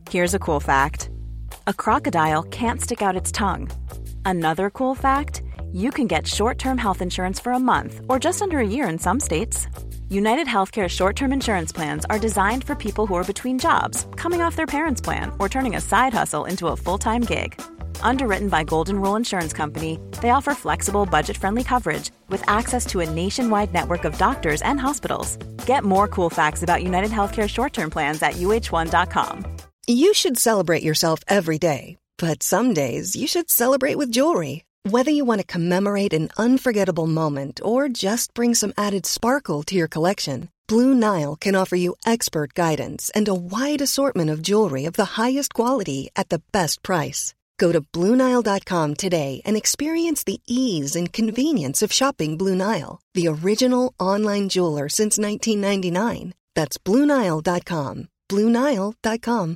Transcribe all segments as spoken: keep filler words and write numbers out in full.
Here's a cool fact. A crocodile can't stick out its tongue. Another cool fact, you can get short-term health insurance for a month or just under a year in some states. United Healthcare short-term insurance plans are designed for people who are between jobs, coming off their parents' plan, or turning a side hustle into a full-time gig. Underwritten by Golden Rule Insurance Company, they offer flexible, budget-friendly coverage with access to a nationwide network of doctors and hospitals. Get more cool facts about United Healthcare short-term plans at U H one dot com. You should celebrate yourself every day, but some days you should celebrate with jewelry. Whether you want to commemorate an unforgettable moment or just bring some added sparkle to your collection, Blue Nile can offer you expert guidance and a wide assortment of jewelry of the highest quality at the best price. Go to Blue Nile dot com today and experience the ease and convenience of shopping Blue Nile, the original online jeweler since nineteen ninety-nine. That's Blue Nile dot com. Blue Nile dot com.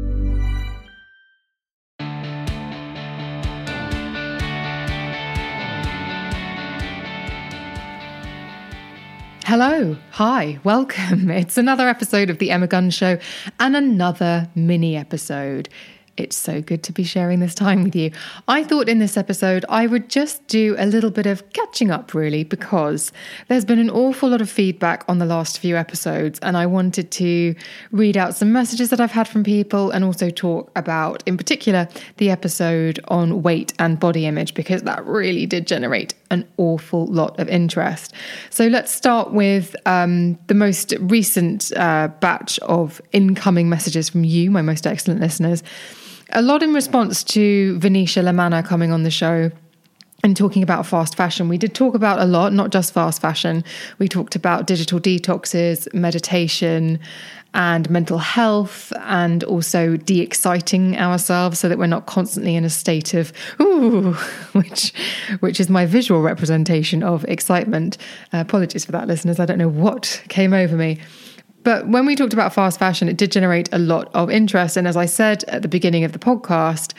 Hello, hi, welcome. It's another episode of The Emma Gunn Show and another mini episode. It's so good to be sharing this time with you. I thought in this episode I would just do a little bit of catching up, really, because there's been an awful lot of feedback on the last few episodes, and I wanted to read out some messages that I've had from people and also talk about, in particular, the episode on weight and body image, because that really did generate an awful lot of interest. So let's start with um, the most recent uh, batch of incoming messages from you, my most excellent listeners. A lot in response to Venetia Lamanna coming on the show and talking about fast fashion. We did talk about a lot, not just fast fashion. We talked about digital detoxes, meditation, and mental health, and also de-exciting ourselves so that we're not constantly in a state of ooh, which which is my visual representation of excitement. Uh, apologies for that, listeners. I don't know what came over me. But when we talked about fast fashion, it did generate a lot of interest. And as I said at the beginning of the podcast,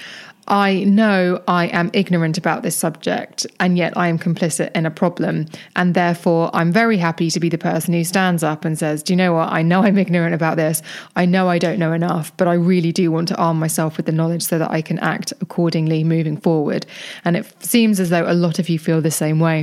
I know I am ignorant about this subject, and yet I am complicit in a problem. And therefore, I'm very happy to be the person who stands up and says, do you know what? I know I'm ignorant about this. I know I don't know enough, but I really do want to arm myself with the knowledge so that I can act accordingly moving forward. And it seems as though a lot of you feel the same way.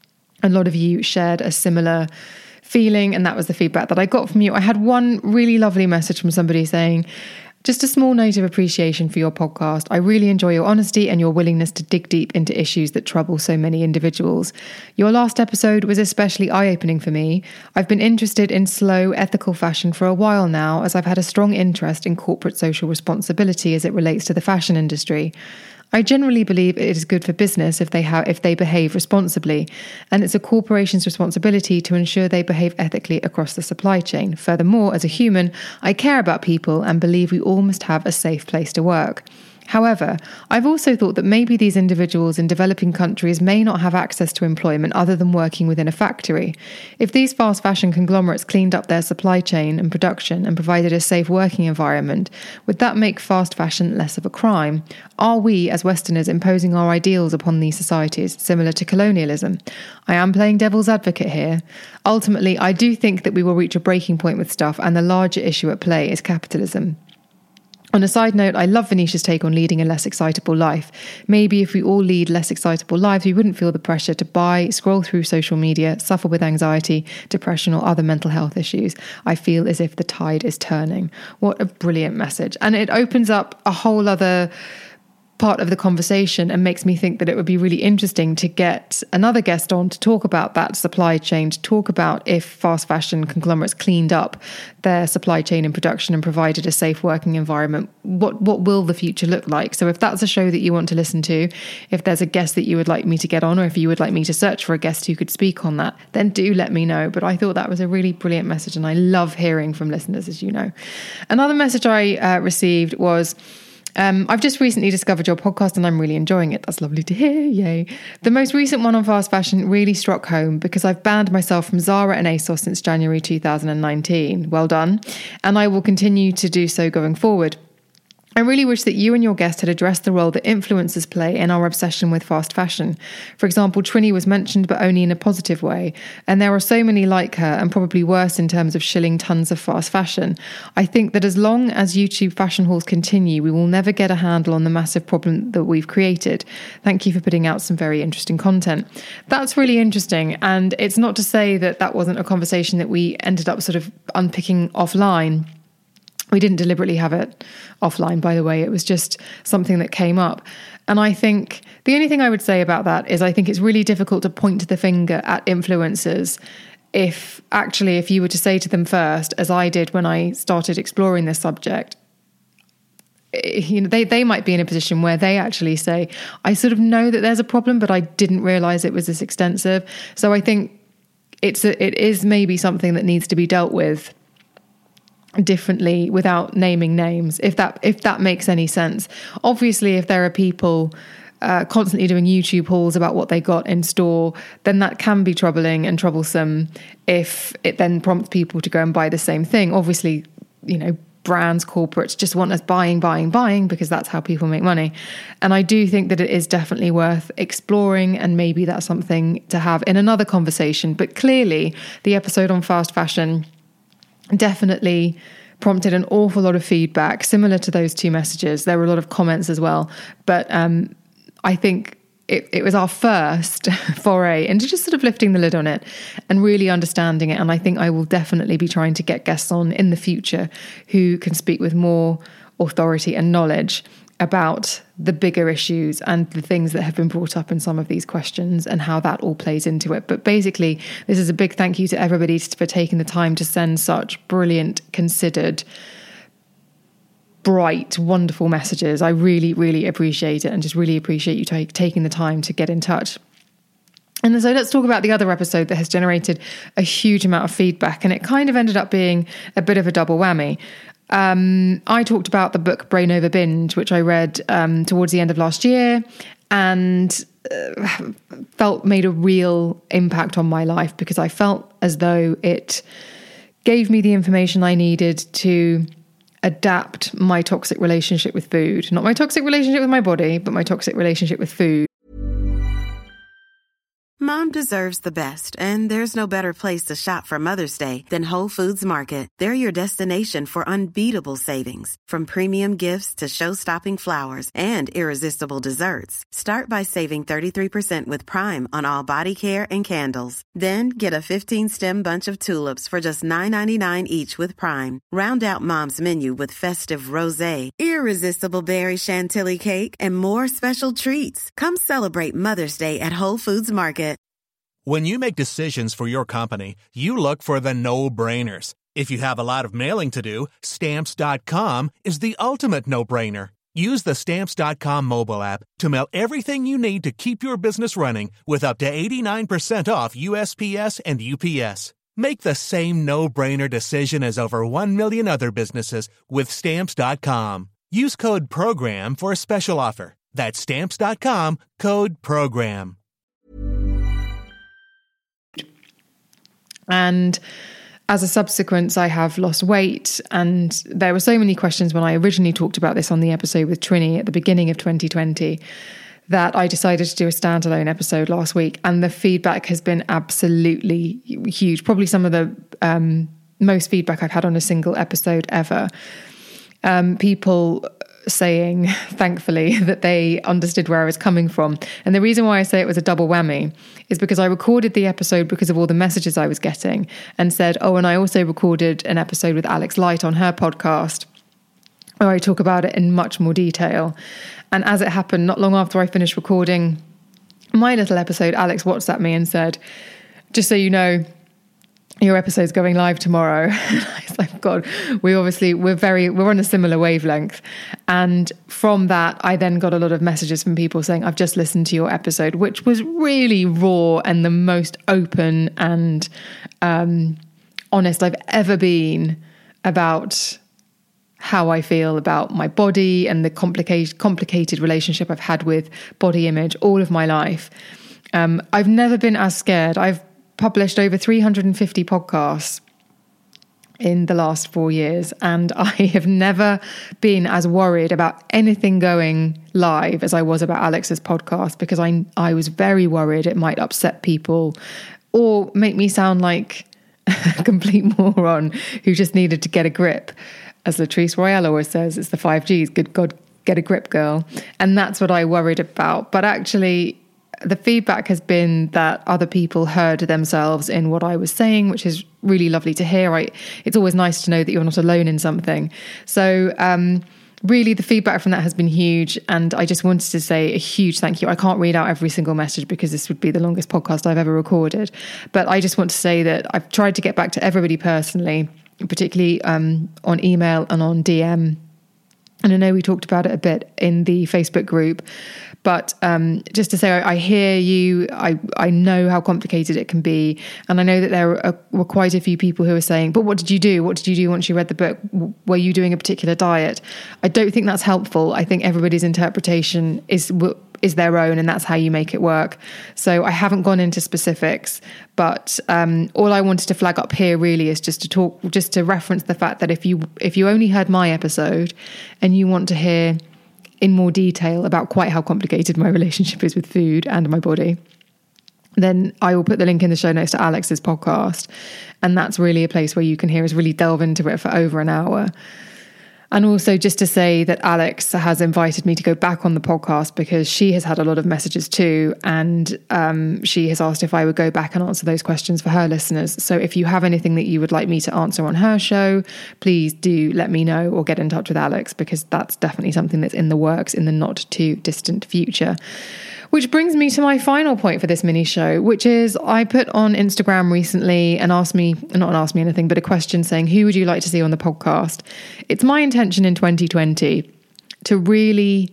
A lot of you shared a similar feeling, and that was the feedback that I got from you. I had one really lovely message from somebody saying, just a small note of appreciation for your podcast. I really enjoy your honesty and your willingness to dig deep into issues that trouble so many individuals. Your last episode was especially eye-opening for me. I've been interested in slow, ethical fashion for a while now, as I've had a strong interest in corporate social responsibility as it relates to the fashion industry. I generally believe it is good for business if they have, if they behave responsibly, and it's a corporation's responsibility to ensure they behave ethically across the supply chain. Furthermore, as a human, I care about people and believe we all must have a safe place to work. However, I've also thought that maybe these individuals in developing countries may not have access to employment other than working within a factory. If these fast fashion conglomerates cleaned up their supply chain and production and provided a safe working environment, would that make fast fashion less of a crime? Are we, as Westerners, imposing our ideals upon these societies, similar to colonialism? I am playing devil's advocate here. Ultimately, I do think that we will reach a breaking point with stuff, and the larger issue at play is capitalism. On a side note, I love Venetia's take on leading a less excitable life. Maybe if we all lead less excitable lives, we wouldn't feel the pressure to buy, scroll through social media, suffer with anxiety, depression, or other mental health issues. I feel as if the tide is turning. What a brilliant message. And it opens up a whole other part of the conversation and makes me think that it would be really interesting to get another guest on to talk about that supply chain, to talk about if fast fashion conglomerates cleaned up their supply chain and production and provided a safe working environment. What what will the future look like? So if that's a show that you want to listen to, if there's a guest that you would like me to get on, or if you would like me to search for a guest who could speak on that, then do let me know. But I thought that was a really brilliant message, and I love hearing from listeners, as you know. Another message I uh, received was, Um, I've just recently discovered your podcast and I'm really enjoying it. That's lovely to hear. Yay. The most recent one on fast fashion really struck home because I've banned myself from Zara and ASOS since January two thousand nineteen. Well done. And I will continue to do so going forward. I really wish that you and your guest had addressed the role that influencers play in our obsession with fast fashion. For example, Trinny was mentioned, but only in a positive way. And there are so many like her, and probably worse in terms of shilling tons of fast fashion. I think that as long as YouTube fashion hauls continue, we will never get a handle on the massive problem that we've created. Thank you for putting out some very interesting content. That's really interesting. And it's not to say that that wasn't a conversation that we ended up sort of unpicking offline. We didn't deliberately have it offline, by the way. It was just something that came up. And I think the only thing I would say about that is I think it's really difficult to point the finger at influencers if actually, if you were to say to them first, as I did when I started exploring this subject, you know, they, they might be in a position where they actually say, I sort of know that there's a problem, but I didn't realize it was this extensive. So I think it's a, it is maybe something that needs to be dealt with differently without naming names, if that if that makes any sense. Obviously, if there are people uh, constantly doing YouTube hauls about what they got in store, then that can be troubling and troublesome if it then prompts people to go and buy the same thing. Obviously, you know, brands, corporates just want us buying, buying, buying because that's how people make money. And I do think that it is definitely worth exploring, and maybe that's something to have in another conversation. But clearly, the episode on fast fashion definitely prompted an awful lot of feedback, similar to those two messages. There were a lot of comments as well. But um, I think it, it was our first foray into just sort of lifting the lid on it and really understanding it. And I think I will definitely be trying to get guests on in the future who can speak with more authority and knowledge about the bigger issues and the things that have been brought up in some of these questions and how that all plays into it. But basically, this is a big thank you to everybody for taking the time to send such brilliant, considered, bright, wonderful messages. I really, really appreciate it, and just really appreciate you take, taking the time to get in touch. And so let's talk about the other episode that has generated a huge amount of feedback, and it kind of ended up being a bit of a double whammy. Um, I talked about the book Brain Over Binge, which I read um, towards the end of last year, and uh, felt made a real impact on my life because I felt as though it gave me the information I needed to adapt my toxic relationship with food. Not my toxic relationship with my body, but my toxic relationship with food. Mom deserves the best, and there's no better place to shop for Mother's Day than Whole Foods Market. They're your destination for unbeatable savings, from premium gifts to show-stopping flowers and irresistible desserts. Start by saving thirty-three percent with Prime on all body care and candles. Then get a fifteen-stem bunch of tulips for just nine ninety-nine each with Prime. Round out Mom's menu with festive rosé, irresistible berry chantilly cake, and more special treats. Come celebrate Mother's Day at Whole Foods Market. When you make decisions for your company, you look for the no-brainers. If you have a lot of mailing to do, Stamps dot com is the ultimate no-brainer. Use the Stamps dot com mobile app to mail everything you need to keep your business running with up to eighty-nine percent off U S P S and U P S. Make the same no-brainer decision as over one million other businesses with Stamps dot com. Use code PROGRAM for a special offer. That's Stamps dot com, code PROGRAM. And as a subsequence, I have lost weight. And there were so many questions when I originally talked about this on the episode with Trinny at the beginning of twenty twenty that I decided to do a standalone episode last week. And the feedback has been absolutely huge. Probably some of the um, most feedback I've had on a single episode ever. Um, people saying, thankfully, that they understood where I was coming from. And the reason why I say it was a double whammy is because I recorded the episode because of all the messages I was getting, and said, oh, and I also recorded an episode with Alex Light on her podcast where I talk about it in much more detail. And as it happened, not long after I finished recording my little episode, Alex WhatsApped me and said, just so you know, your episode's going live tomorrow. I was like, God, we obviously, we're very, we're on a similar wavelength. And from that, I then got a lot of messages from people saying, I've just listened to your episode, which was really raw and the most open and um, honest I've ever been about how I feel about my body and the complicated, complicated relationship I've had with body image all of my life. Um, I've never been as scared. I've published over three hundred fifty podcasts in the last four years. And I have never been as worried about anything going live as I was about Alex's podcast, because I I was very worried it might upset people or make me sound like a complete moron who just needed to get a grip. As Latrice Royale always says, it's the five G's. Good God, get a grip, girl. And that's what I worried about. But actually, the feedback has been that other people heard themselves in what I was saying, which is really lovely to hear. I, it's always nice to know that you're not alone in something. So um, really the feedback from that has been huge. And I just wanted to say a huge thank you. I can't read out every single message because this would be the longest podcast I've ever recorded. But I just want to say that I've tried to get back to everybody personally, particularly um, on email and on D M. And I know we talked about it a bit in the Facebook group, but um, just to say, I, I hear you. I, I know how complicated it can be. And I know that there are, were quite a few people who were saying, but what did you do? What did you do once you read the book? Were you doing a particular diet? I don't think that's helpful. I think everybody's interpretation is is their own, and that's how you make it work. So I haven't gone into specifics, but um, all I wanted to flag up here really is just to talk, just to reference the fact that if you if you only heard my episode and you want to hear in more detail about quite how complicated my relationship is with food and my body, then I will put the link in the show notes to Alex's podcast. And that's really a place where you can hear us really delve into it for over an hour. And also just to say that Alex has invited me to go back on the podcast because she has had a lot of messages too. And um, she has asked if I would go back and answer those questions for her listeners. So if you have anything that you would like me to answer on her show, please do let me know or get in touch with Alex, because that's definitely something that's in the works in the not too distant future. Which brings me to my final point for this mini show, which is I put on Instagram recently and asked me, not asked me anything, but a question saying, who would you like to see on the podcast? It's my intention in twenty twenty to really,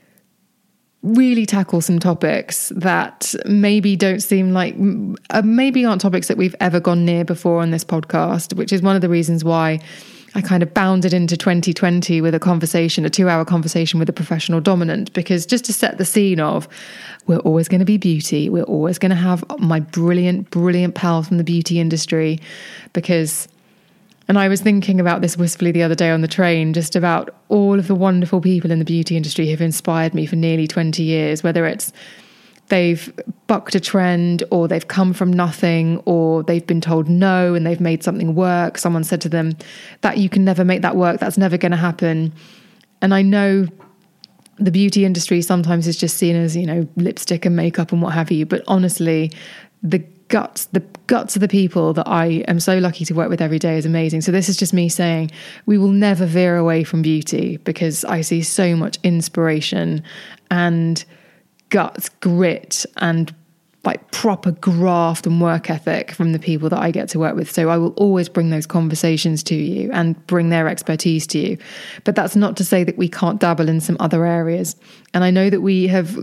really tackle some topics that maybe don't seem like, uh, maybe aren't topics that we've ever gone near before on this podcast, which is one of the reasons why I kind of bounded into twenty twenty with a conversation, a two hour conversation with a professional dominant, because just to set the scene of, we're always going to be beauty. We're always going to have my brilliant, brilliant pal from the beauty industry, because, and I was thinking about this wistfully the other day on the train, just about all of the wonderful people in the beauty industry who have inspired me for nearly twenty years, whether it's they've bucked a trend or they've come from nothing or they've been told no and they've made something work. Someone said to them that you can never make that work. That's never going to happen. And I know the beauty industry sometimes is just seen as, you know, lipstick and makeup and what have you. But honestly, the guts, the guts of the people that I am so lucky to work with every day is amazing. So this is just me saying we will never veer away from beauty, because I see so much inspiration and guts, grit, and like proper graft and work ethic from the people that I get to work with. So I will always bring those conversations to you and bring their expertise to you. But that's not to say that we can't dabble in some other areas. And I know that we have,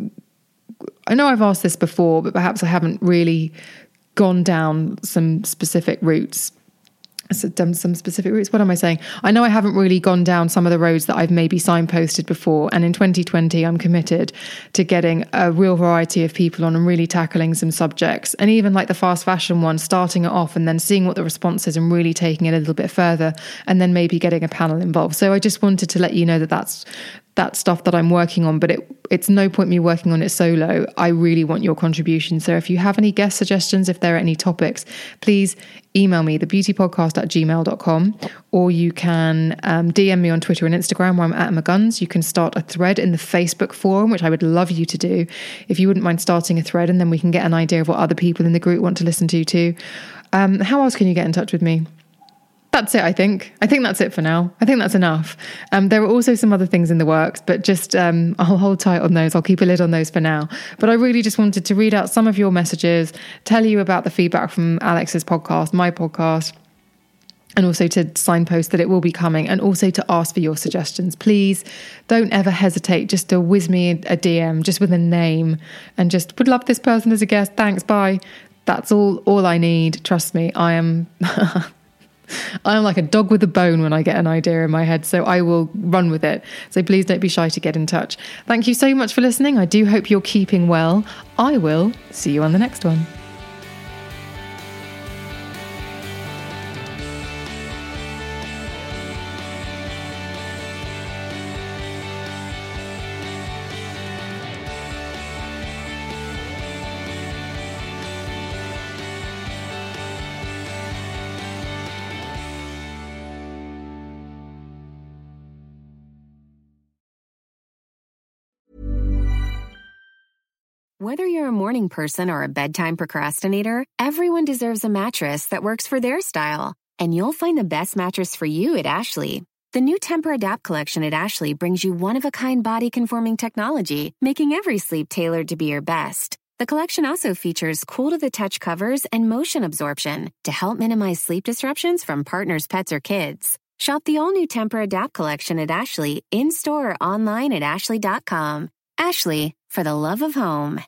I know I've asked this before, but perhaps I haven't really gone down some specific routes. So done some specific routes. What am I saying? I know I haven't really gone down some of the roads that I've maybe signposted before. And in twenty twenty, I'm committed to getting a real variety of people on and really tackling some subjects. And even like the fast fashion one, starting it off and then seeing what the response is and really taking it a little bit further, and then maybe getting a panel involved. So I just wanted to let you know that that's that stuff that I'm working on, but it, it's no point me working on it solo. I really want your contribution. So if you have any guest suggestions, if there are any topics, please email me, the beauty podcast at gmail dot com, or you can um, D M me on Twitter and Instagram where I'm at Emma Guns. You can start a thread in the Facebook forum, which I would love you to do. If you wouldn't mind starting a thread, and then we can get an idea of what other people in the group want to listen to too. Um, how else can you get in touch with me? That's it, I think. I think that's it for now. I think that's enough. Um, there are also some other things in the works, but just um, I'll hold tight on those. I'll keep a lid on those for now. But I really just wanted to read out some of your messages, tell you about the feedback from Alex's podcast, my podcast, and also to signpost that it will be coming, and also to ask for your suggestions. Please don't ever hesitate just to whiz me a D M just with a name and just would love this person as a guest. Thanks, bye. That's all, all I need. Trust me, I am... I'm like a dog with a bone when I get an idea in my head, so I will run with it. So please don't be shy to get in touch. Thank you so much for listening. I do hope you're keeping well. I will see you on the next one. Whether you're a morning person or a bedtime procrastinator, everyone deserves a mattress that works for their style. And you'll find the best mattress for you at Ashley. The new Temper-Adapt collection at Ashley brings you one-of-a-kind body-conforming technology, making every sleep tailored to be your best. The collection also features cool-to-the-touch covers and motion absorption to help minimize sleep disruptions from partners, pets, or kids. Shop the all-new Temper-Adapt collection at Ashley, in-store or online at ashley dot com. Ashley, for the love of home.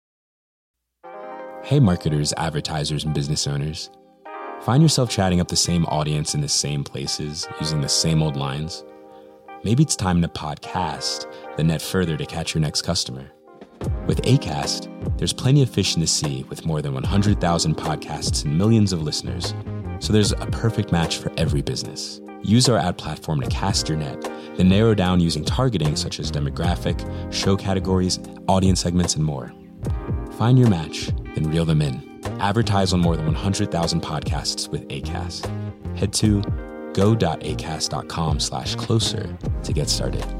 Hey marketers, advertisers, and business owners. Find yourself chatting up the same audience in the same places, using the same old lines? Maybe it's time to podcast, then net further to catch your next customer. With Acast, there's plenty of fish in the sea with more than one hundred thousand podcasts and millions of listeners. So there's a perfect match for every business. Use our ad platform to cast your net, then narrow down using targeting such as demographic, show categories, audience segments, and more. Find your match, then reel them in. Advertise on more than one hundred thousand podcasts with Acast. Head to go.acast.com slash closer to get started.